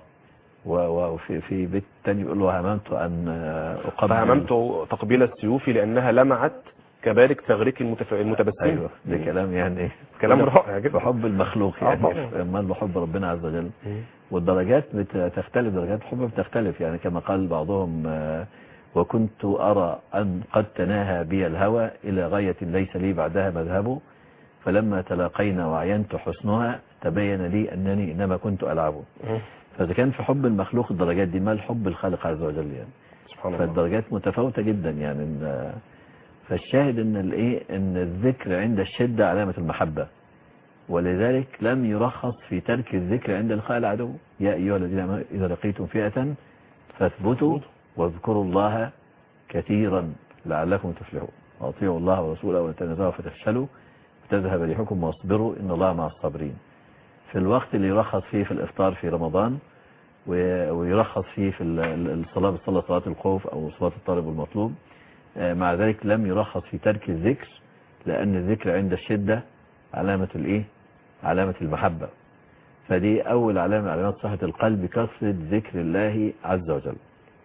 [SPEAKER 4] وفي بيت تاني يقول له هممت أن أقبل،
[SPEAKER 3] فهممت تقبيل السيوف لأنها لمعت كبارك تغريك المتبسم.
[SPEAKER 4] أيوة ده كلام يعني
[SPEAKER 3] كلام رائع جدا.
[SPEAKER 4] بحب المخلوق يعني أمال بحب ربنا عز وجل. والدرجات بتختلف، درجات الحب بتختلف. يعني كما قال بعضهم وكنت أرى أن قد تناهى بي الهوى إلى غاية ليس لي بعدها مذهب، فلما تلاقينا وعينت حسنها تبين لي أنني إنما كنت ألعبه. فإذا كان في حب المخلوق الدرجات دي، ما الحب الخالق عز وجل يعني. سبحان الله. فالدرجات متفاوتة جدا يعني. فالشاهد ان الذكر عند الشدة علامة المحبة، ولذلك لم يرخص في ترك الذكر عند لقاء العدو. يا أيها الذين آمنوا إذا لقيتم فئة فاثبتوا واذكروا الله كثيرا لعلكم تفلحون واطيعوا الله ورسوله ولا تنازعوا فتفشلوا وتذهب ريحكم واصبروا إن الله مع الصابرين. في الوقت اللي يرخص فيه في الإفطار في رمضان، ويرخص فيه في الصلاة صلاة الخوف أو صلاة الطالب والمطلوب، مع ذلك لم يرخص في ترك الذكر، لأن الذكر عند الشدة علامة علامة المحبة. فدي أول علامة علامات صحة القلب، كثرة ذكر الله عز وجل.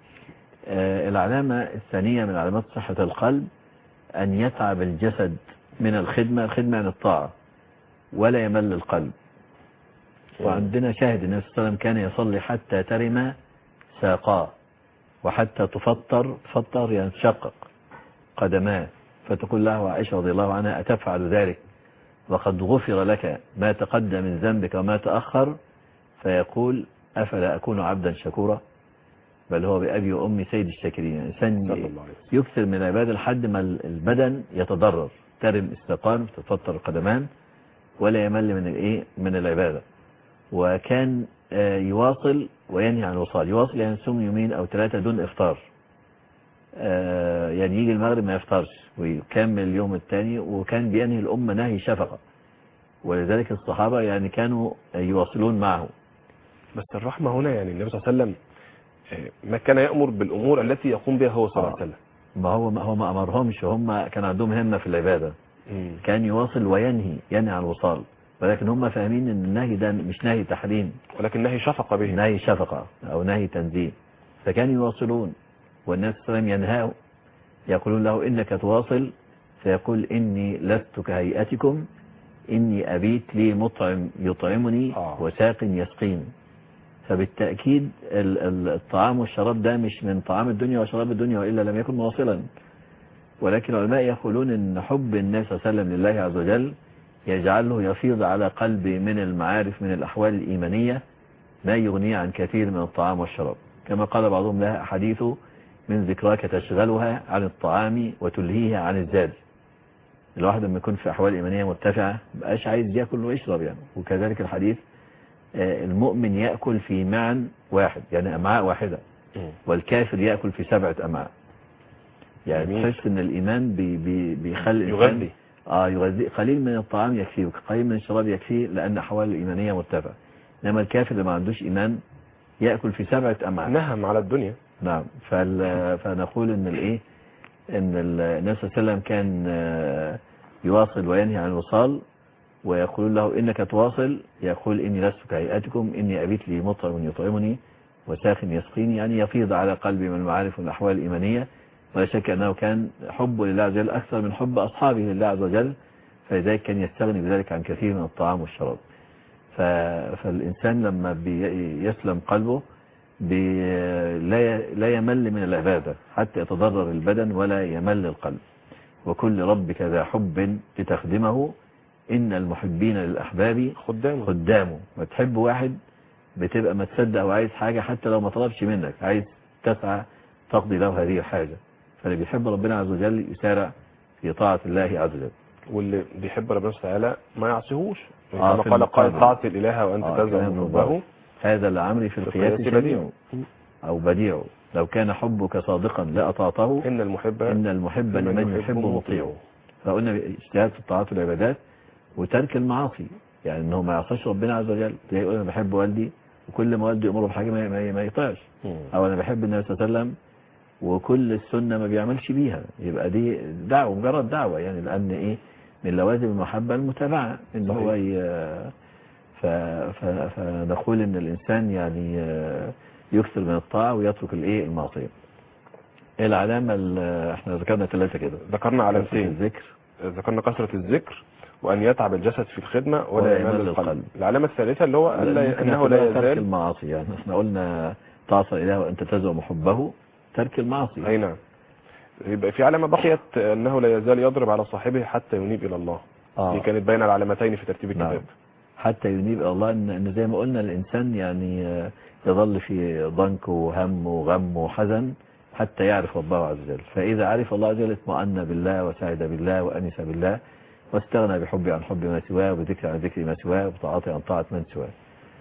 [SPEAKER 4] العلامة الثانية من علامات صحة القلب أن يتعب الجسد من الخدمة عن الطاعة ولا يمل القلب. وعندنا شاهد النبي صلى الله عليه وسلم كان يصلي حتى ترم ساقاه وحتى تفطر يعني تشقق قدماه، فتقول له عائشة رضي الله عنها أتفعل ذلك وقد غفر لك ما تقدم من ذنبك وما تأخر؟ فيقول أفلا أكون عبدا شكورا؟ بل هو بأبي وأمي سيد الشاكرين. يعني إنسان يكثر من العبادة لحد ما البدن يتضرر، ترم استقام تتفطر القدمان ولا يمل من العبادة. وكان يواصل وينهي عن الوصال. يواصل يعني يصوم يومين أو 3 دون إفطار، يعني يجي المغرب ما يفطرش ويكمل اليوم الثاني، وكان بينهي الأمة نهي شفقة. ولذلك الصحابة يعني كانوا يواصلون معه.
[SPEAKER 3] بس الرحمة هنا يعني النبي صلى الله عليه وسلم ما كان يأمر بالأمور التي يقوم بها هو صلى الله عليه وسلم.
[SPEAKER 4] هو ما أمرهمش، هم كان عندهم همة في العبادة، كان يواصل وينهي عن الوصال، ولكن هم فاهمين ان النهي ده مش نهي تحريم،
[SPEAKER 3] ولكن نهي شفقة به،
[SPEAKER 4] نهي شفقة أو نهي تنزيه، فكانوا يواصلون. والناس صلى الله عليه وسلم ينهاه، يقولون له إنك تواصل، فيقول إني لست كهيئتكم، إني أبيت لي مطعم يطعمني وساق يسقين. فبالتأكيد الطعام والشراب ده مش من طعام الدنيا وشراب الدنيا، وإلا لم يكن مواصلا. ولكن العلماء يقولون إن حب النبي صلى الله عليه وسلم لله عز وجل يجعله يفيض على قلبه من المعارف من الأحوال الإيمانية ما يغني عن كثير من الطعام والشراب، كما قال بعضهم لها أحاديث من ذكراك تشغلها عن الطعام وتلهيها عن الزاد. الواحد لما يكون في أحوال إيمانية مرتفعة مبقاش عايز يأكل ويشرب يعني. وكذلك الحديث المؤمن يأكل في معن واحد، يعني أمعاء واحدة، والكافر يأكل في 7 أمعاء. يعني تحس إن الإيمان بيخلي
[SPEAKER 3] يغذي
[SPEAKER 4] يغذي. قليل من الطعام يكفيه وقليل من الشراب يكفيه لأن أحواله الإيمانية مرتفعة. إنما الكافر اللي ما عندوش إيمان يأكل في 7 أمعاء،
[SPEAKER 3] نهم على الدنيا.
[SPEAKER 4] نعم. فنقول إن إن النبي صلى الله عليه وسلم كان يواصل وينهي عن الوصال، ويقول له إنك تواصل، يقول إني لست كهيئتكم، إني أبيت لي مطعم يطعمني وساخ يسقيني، يعني يفيض على قلبي من المعارف والأحوال الإيمانية. ولا شك أنه كان حبه لله عز وجل أكثر من حب أصحابه لله عز وجل، فلذلك كان يستغني بذلك عن كثير من الطعام والشراب. فالإنسان لما يسلم قلبه لا يمل من العبادة حتى يتضرر البدن ولا يمل القلب. وكل ربك ذا حب لتخدمه، إن المحبين للأحباب خدامه. وتحب واحد بتبقى ما تصدق وعايز حاجة حتى لو ما طلبش منك، عايز تسعى تقضي له هذه الحاجة. فاللي بيحب ربنا عز وجل يسارع في طاعة الله عز وجل،
[SPEAKER 3] واللي بيحب ربنا سبحانه وتعالى ما يعصيهوش. كما قال طاعة الإله وأنت تزعم حبه،
[SPEAKER 4] هذا لعمري في القياس بديع أو بديع، لو كان حبك صادقا لأطاعته، إن المحب لمن يحب مطيعه. فقلنا اجتهاد في الطاعات والعبادات وترك المعاصي، يعني انه ما يعصيش ربنا عز وجل. يقول انا بحب والدي وكل ما والدي يأمره بحاجه ما يطيعش، او انا بحب النبي صلى الله عليه وسلم وكل السنه ما بيعملش بيها، يبقى دي دعوه، مجرد دعوه يعني. لان ايه من لوازم المحبه المتابعه، ان هو فنقول ان الانسان يعني يكثر من الطاعه ويترك المعصيه. العلامه احنا ذكرنا 3 كده،
[SPEAKER 3] ذكرنا علامتين:
[SPEAKER 4] الذكر،
[SPEAKER 3] ذكرنا كثرة الذكر، وأن يتعب الجسد في الخدمة ولا يمل القلب. العلامة الثالثة اللي هو أنه لا يزال
[SPEAKER 4] ترك المعاصي. يعني احنا قلنا تعصى إله وأنت تزعم حبه، ترك المعاصي.
[SPEAKER 3] أي نعم. يبقى في علامة بقيت أنه لا يزال يضرب على صاحبه حتى ينيب إلى الله. دي كانت بين العلامتين في ترتيب الكتاب.
[SPEAKER 4] نعم. حتى ينيب إلى الله، إن زي ما قلنا الإنسان يعني يظل في ضنك وهم وغم وحزن حتى يعرف ربه عز وجل. فإذا عرف الله عز وجل اطمأن بالله وسعد بالله وأنس بالله، واستغنى بحبي عن حب ما سواه، وبذكر عن ذكر ما سواه، وبطاعتي عن طاعة من سواه.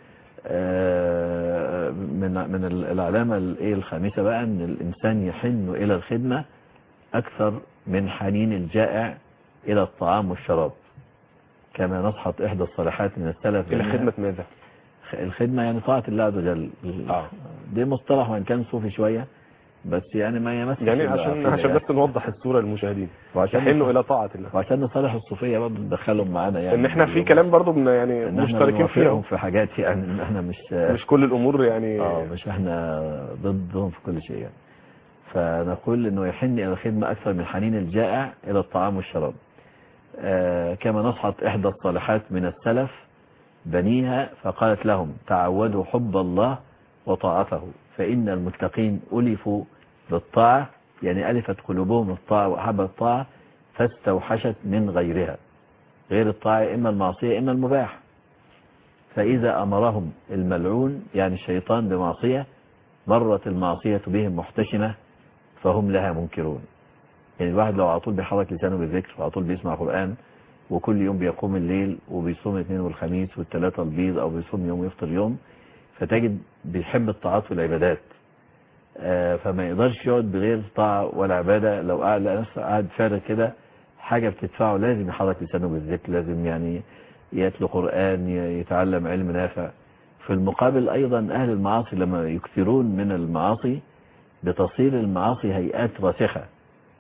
[SPEAKER 4] من العلامة الخامسة بقى أن الإنسان يحن إلى الخدمة أكثر من حنين الجائع إلى الطعام والشراب، كما نصحت إحدى الصالحات من السلف.
[SPEAKER 3] إلى خدمة ماذا؟
[SPEAKER 4] الخدمة يعني طاعة الله عز وجل. دي مصطلح وإن كان صوفي شوية، بس يعني ما يمسك
[SPEAKER 3] يعني عشان بس نوضح الصورة للمشاهدين، يحنوا إلى طاعة الله،
[SPEAKER 4] وعشان نصالح الصوفية برضه ندخلهم معانا، يعني
[SPEAKER 3] إن إحنا في كلام برضه يعني مشتركين فيهم
[SPEAKER 4] في حاجات، يعني إحنا
[SPEAKER 3] مش كل الأمور يعني
[SPEAKER 4] مش إحنا ضدهم في كل شيء يعني. فنقول إنه يحن إلى الخدمة أكثر من حنين الجائع إلى الطعام والشراب. كما نصحت إحدى الصالحات من السلف بنيها فقالت لهم: تعودوا حب الله وطاعته، فإن المتقين ألفوا بالطاعة، يعني ألفت قلوبهم الطاعة وأحب الطاعة، فاستوحشت من غيرها. غير الطاعة إما المعصية إما المباح. فإذا أمرهم الملعون يعني الشيطان بمعصية، مرت المعصية بهم محتشمة فهم لها منكرون. يعني الواحد لو على طول بيحرك لسانه بالذكر وعلى طول بيسمع قرآن وكل يوم بيقوم الليل وبيصوم الاثنين والخميس والثلاثة البيض أو بيصوم يوم ويفطر يوم، فتجد بيحب الطاعات والعبادات، فما يقدرش يقعد بغير طاعة ولا عبادة. لو قاعد فارغ كده حاجة بتدفعه لازم يحرك لسانه بالذكر، لازم يعني يتلو قرآن، يتعلم علم نافع. في المقابل أيضا أهل المعاصي لما يكثرون من المعاصي بتصير المعاصي هيئات راسخة،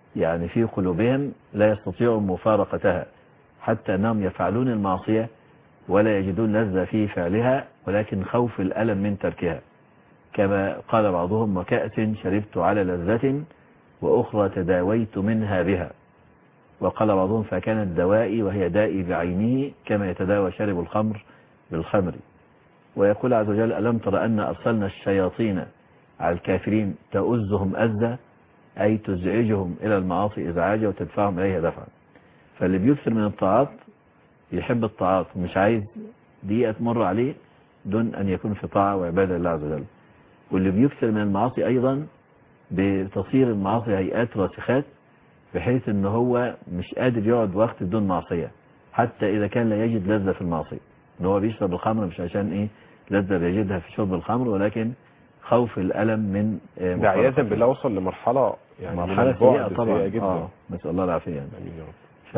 [SPEAKER 4] يعني في قلوبهم لا يستطيعون مفارقتها، حتى أنهم يفعلون المعصية ولا يجدون لذة في فعلها، ولكن خوف الألم من تركها، كما قال بعضهم: وكأس شربت على لذة وأخرى تداويت منها بها. وقال بعضهم: فكانت دوائي وهي دائي بعينه، كما يتداوى شارب الخمر بالخمر. ويقول عز وجل: ألم تر أن أرسلنا الشياطين على الكافرين تؤزهم أزا، أي تزعجهم إلى المعاصي إزعاجا وتدفعهم إليها دفعا. فاللي بيكثر من الطاعات يحب الطاعات ومش عايز دقيقة تمر عليه دون أن يكون في طاعة وعبادة لله عز وجل. واللي بيكثر من المعاصي أيضا بتصير المعاصي هيئات راسخات، بحيث ان هو مش قادر يقعد وقت بدون معصية، حتى إذا كان لا يجد لذة في المعصية. ان هو بيشرب الخمر مش عشان ايه لذة بيجدها في شرب الخمر، ولكن خوف الألم من
[SPEAKER 3] ده عياذا بالله وصل لمرحلة يعني
[SPEAKER 4] مرحلة سيئة طبعا
[SPEAKER 3] جدا.
[SPEAKER 4] نسأل الله العافية يعني.
[SPEAKER 3] امين يا رب.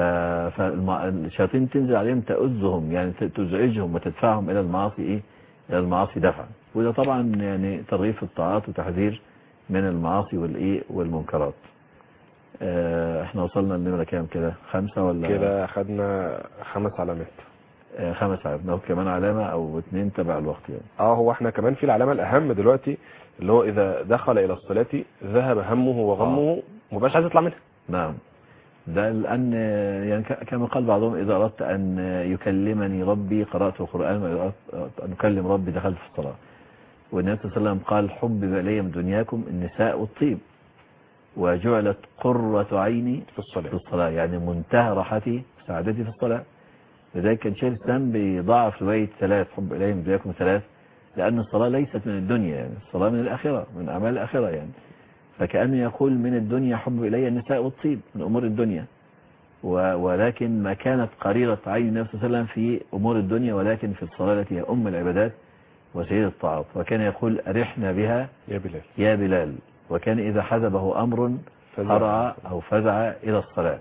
[SPEAKER 4] فالشياطين تنزل عليهم تؤذهم، يعني تزعجهم وتدفعهم إلى المعاصي إلى المعاصي دفعا. وده طبعا يعني ترغيب في الطاعات وتحذير من المعاصي والمنكرات. احنا وصلنا لنمرة كام كده؟ 5 ولا
[SPEAKER 3] كده خدنا 5 علامات.
[SPEAKER 4] 5 علامات. ناخد كمان علامة او 2 تبع الوقت يعني.
[SPEAKER 3] هو احنا كمان في العلامة الأهم دلوقتي، اللي هو إذا دخل إلى الصلاة ذهب همه وغمه ومبقاش عايز يطلع منها.
[SPEAKER 4] نعم. ده لأن يعني كما قال بعضهم: إذا أردت أن يكلمني ربي قرأت القرآن، وإذا أردت أن أكلم ربي دخلت في الصلاة. والنبي صلى الله عليه وسلم قال: حبب إلي من دنياكم النساء والطيب، وجعلت قرة عيني في الصلاة، يعني منتهى راحتي وسعادتي في الصلاة. لذلك كان شيخ الإسلام بيضاعف رواية 3 حب إلي من دنياكم 3، لأن الصلاة ليست من الدنيا، يعني الصلاة من الآخرة، من أعمال الآخرة يعني. فكأنه يقول: من الدنيا حب إلي النساء والطيب، من أمور الدنيا، ولكن ما كانت قريرة عين النبي صلى الله عليه وسلم في أمور الدنيا، ولكن في الصلاة التي هي أم العبادات وسيد الطاعات. وكان يقول: أرحنا بها يا بلال. وكان إذا حزبه أمر هرع أو فزع إلى الصلاة.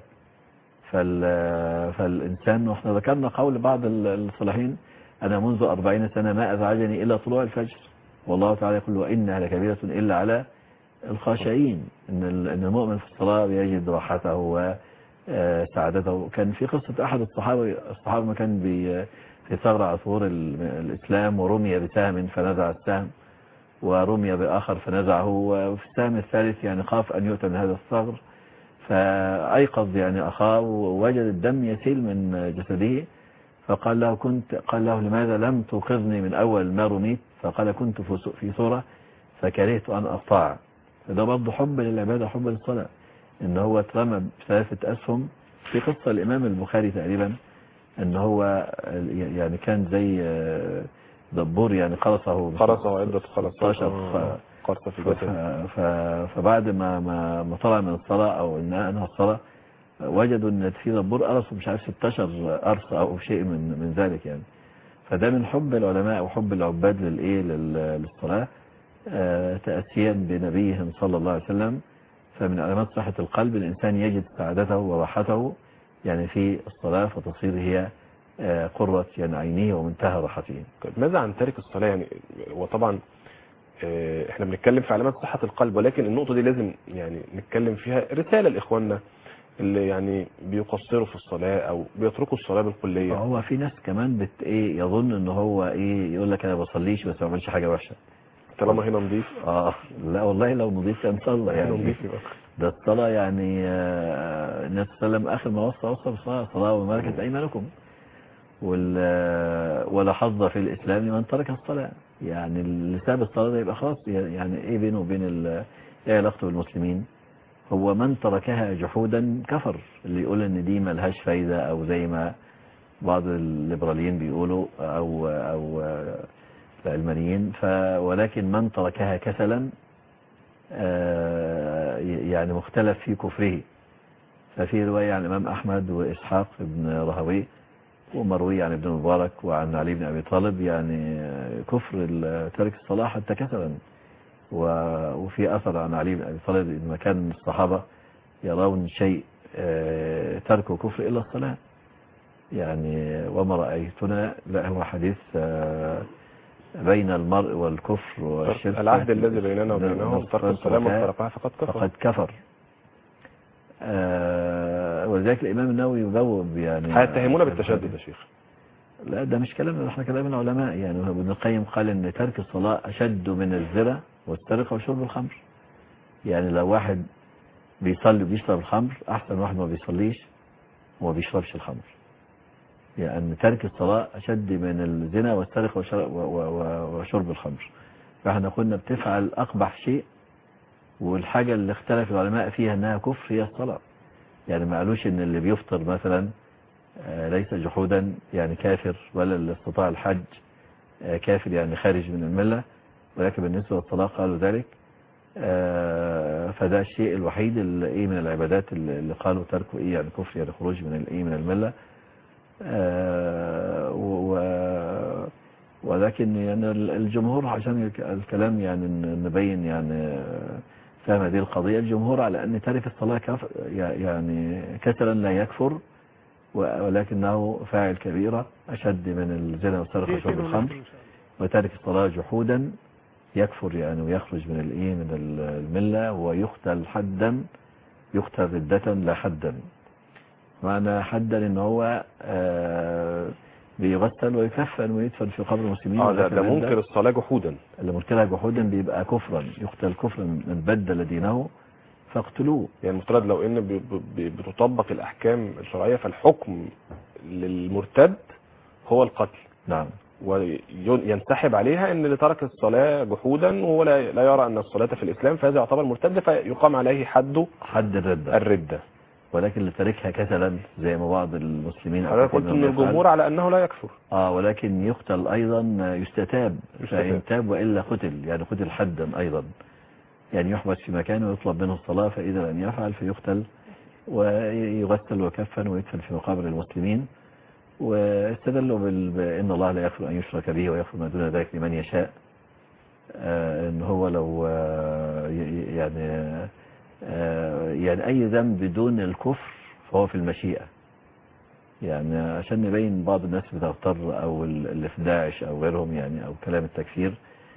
[SPEAKER 4] فالإنسان، وإحنا ذكرنا قول بعض الصالحين: أنا منذ 40 سنة ما أزعجني إلا طلوع الفجر. والله تعالى يقول: وإنها لكبيرة إلا على الخاشعين. إن المؤمن في الصلاة يجد راحته وسعادته. كان في قصة أحد الصحابة ما كان في ثغر عثور الإسلام، ورمي بسهم فنزع السهم، ورمي بآخر فنزعه، وفي السهم الثالث يعني خاف أن يؤتى من هذا الثغر، فأيقظ يعني أخاه ووجد الدم يسيل من جسده، فقال له: قال له: لماذا لم توقظني من أول ما رميت؟ فقال: كنت في صورة فكرهت أن أقطع. فده برضه حب للعبادة، حب للصلاة. إن هو اترمى ب3 أسهم. في قصة الإمام البخاري تقريبا إن هو يعني كان زي دبور، يعني قرصه
[SPEAKER 3] عدة قرصات قرصة في الجسد.
[SPEAKER 4] فبعد ما طلع من الصلاة أو أنهى الصلاة، وجدوا أن في دبور قرصه مش عارف 16 قرص أو شيء من ذلك يعني. فده من حب العلماء وحب العباد للصلاة، تأسيا بنبيهم صلى الله عليه وسلم. فمن علامات صحة القلب الإنسان يجد سعادته وراحته يعني في الصلاة، فتصير هي قرة يعني عينيه ومنتهى راحته.
[SPEAKER 3] ماذا عن تارك الصلاة؟ يعني وطبعا احنا بنتكلم في علامات صحة القلب، ولكن النقطة دي لازم يعني نتكلم فيها رسالة لإخواننا اللي يعني بيقصروا في الصلاة أو بيتركوا الصلاة بالكلية.
[SPEAKER 4] هو في ناس كمان يظن إن هو يقول لك أنا بصليش بس ما بعملش حاجة وحشة
[SPEAKER 3] طالما هنا نضيف.
[SPEAKER 4] لا والله لو نضيف كان صلى يعني.
[SPEAKER 3] نضيف
[SPEAKER 4] ده الصلاة يعني النبي صلى الله عليه وسلم آخر ما وصى بالصلاة: صلاة وملكت أيمانكم، ولا حظ في الإسلام لمن ترك الصلاة. يعني اللي ساب الصلاة ده يبقى خلاص، يعني إيه بينه وبين إيه علاقته بالمسلمين؟ هو من تركها جحودا كفر. اللي يقول إن دي ملهاش فايدة، أو زي ما بعض الليبراليين بيقولوا أو العلمانيين، ولكن من تركها كسلا يعني مختلف في كفره. ففي رواية عن الإمام أحمد وإسحاق بن راهويه ومروي عن ابن المبارك وعن علي بن أبي طالب يعني كفر ترك الصلاة حتى كسلا. وفي أثر عن علي بن أبي طالب إن كان الصحابة يرون شيء تركه كفر إلا الصلاة يعني. وما رأيتنا، لا هو حديث بين المرء والكفر والشرك،
[SPEAKER 3] العهد الذي بيننا وبينهم ترك الصلاة من تركها فقد كفر.
[SPEAKER 4] ولذلك الإمام النووي يجاوب يعني
[SPEAKER 3] هيتهمونا بالتشدد يا شيخ.
[SPEAKER 4] لا ده مش كلامنا، احنا كلام العلماء. يعني ابن القيم قال ان ترك الصلاة اشد من الزنا والسرقة وشرب الخمر. يعني لو واحد بيصلي وبيشرب الخمر احسن واحد ما بيصليش وما بيشربش الخمر. يعني ترك الصلاة اشد من الزنا والسرقة وشرب الخمر. فاحنا كنا بتفعل اقبح شيء، والحاجة اللي اختلف العلماء فيها انها كفر هي الصلاة. يعني ما قالوش ان اللي بيفطر مثلا ليس جحودا يعني كافر، ولا اللي استطاع الحج كافر يعني خارج من الملة، ولكن بالنسبة للصلاة قالوا ذلك. فده الشيء الوحيد اللي من العبادات اللي قالوا تركه يعني كفر يعني خروج من الملة. ولكن يعني الجمهور عشان الكلام يعني نبين يعني فهم هذه القضية، الجمهور على أن ترك الصلاة يعني كسلا لا يكفر، ولكنه فاعل كبيرة أشد من الزنا والسرقة وشرب الخمر. وترك الصلاة جحودا يكفر يعني ويخرج من الملة، ويقتل حدا، يقتل ردة لا حدا. معنى حدا ان هو بيغسل ويكفن ويدفن في قبر المسلمين.
[SPEAKER 3] ده منكر الصلاة جحودا.
[SPEAKER 4] اللي منكرها جحودا بيبقى كفرا، يقتل كفرا من بدل دينه فاقتلوه.
[SPEAKER 3] يعني المفترض لو ان بتطبق الاحكام الشرعية فالحكم للمرتد هو القتل.
[SPEAKER 4] نعم.
[SPEAKER 3] وينسحب عليها ان اللي ترك الصلاة جحودا وهو لا يرى ان الصلاة في الاسلام فهذا يعتبر مرتد، فيقام عليه حد الردة.
[SPEAKER 4] ولكن اللي تاركها كسلا زي ما بعض المسلمين
[SPEAKER 3] قلت من الجمهور على انه لا يكفر.
[SPEAKER 4] ولكن يقتل ايضا، يستتاب فإن تاب والا قتل، يعني قتل حدا ايضا. يعني يحبس في مكانه ويطلب منه الصلاة، فاذا لم يفعل فيقتل ويغسل وكفن ويدفن في مقابر المسلمين. واستدلوا بأن الله لا يغفر أن يشرك به ويغفر ما دون ذلك لمن يشاء. ان هو لو يعني أي ذنب بدون الكفر فهو في المشيئة. يعني عشان نبين بعض الناس بتغتر أو اللي في داعش أو غيرهم يعني أو كلام التكفير.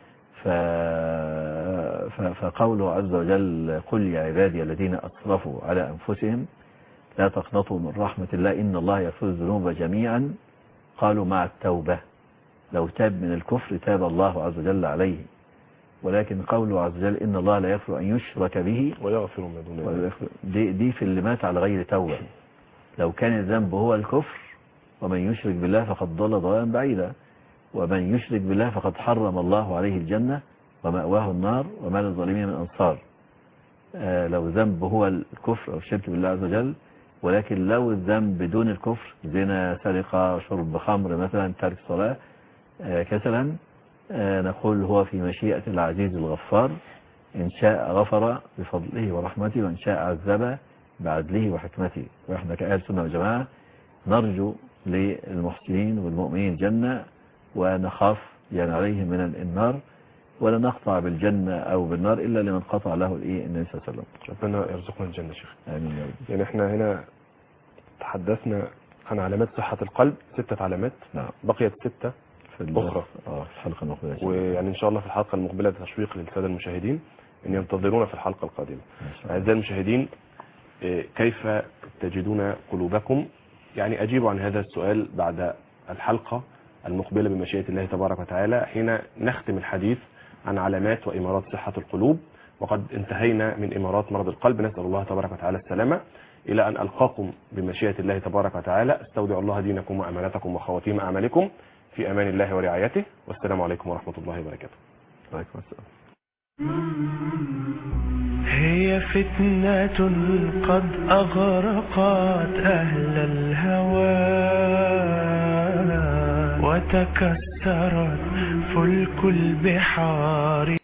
[SPEAKER 4] فقوله عز وجل قل يا عبادي الذين أسرفوا على أنفسهم لا تقنطوا من رحمة الله إن الله يغفر الذنوب جميعا. قالوا مع التوبة، لو تاب من الكفر تاب الله عز وجل عليه. ولكن قوله عز وجل إن الله لا يغفر أن يشرك به
[SPEAKER 3] ويغفر ما دون ذلك،
[SPEAKER 4] دي في اللي مات على غير توبة. لو كان الذنب هو الكفر ومن يشرك بالله فقد ضل ضلالا بعيدا، ومن يشرك بالله فقد حرم الله عليه الجنة ومأواه النار وما للظالمين من أنصار. لو ذنب هو الكفر أو الشرك بالله عز وجل. ولكن لو الذنب بدون الكفر زنا سرقة شرب خمر مثلا ترك صلاة كسلا، نقول هو في مشيئة العزيز الغفار، إن شاء غفر بفضله ورحمته وإن شاء عذب بعدله وحكمته. وإحنا كأهل سنة وجماعة نرجو للمحسنين والمؤمنين الجنة ونخاف يعني عليهم من النار، ولا نقطع بالجنة أو بالنار إلا لمن قطع له النبي صلى الله عليه وسلم.
[SPEAKER 3] ربنا يرزقنا الجنة يا شيخ.
[SPEAKER 4] آمين يا رب.
[SPEAKER 3] يعني احنا هنا تحدثنا عن علامات صحة القلب 6 علامات.
[SPEAKER 4] نعم.
[SPEAKER 3] بقيت 6 أخرى
[SPEAKER 4] في الحلقة المقبلة.
[SPEAKER 3] ويعني إن شاء الله في الحلقة المقبلة تشويق للسادة المشاهدين أن ينتظرونا في الحلقة القادمة. أعزائي المشاهدين، كيف تجدون قلوبكم؟ يعني أجيب عن هذا السؤال بعد الحلقة المقبلة بمشيئة الله تبارك وتعالى، حين نختم الحديث عن علامات وإمارات صحة القلوب. وقد انتهينا من إمارات مرض القلب، نسأل الله تبارك وتعالى السلامة. إلى أن ألقاكم بمشيئة الله تبارك وتعالى، استودع الله دينكم وأمانتكم وخواتيم أعمالكم في أمان الله ورعايته، والسلام عليكم ورحمة الله وبركاته.
[SPEAKER 4] وعليكم السلام.
[SPEAKER 2] هي فتنة قد أغرقت أهل الهوى وتكسرت فلك البحار.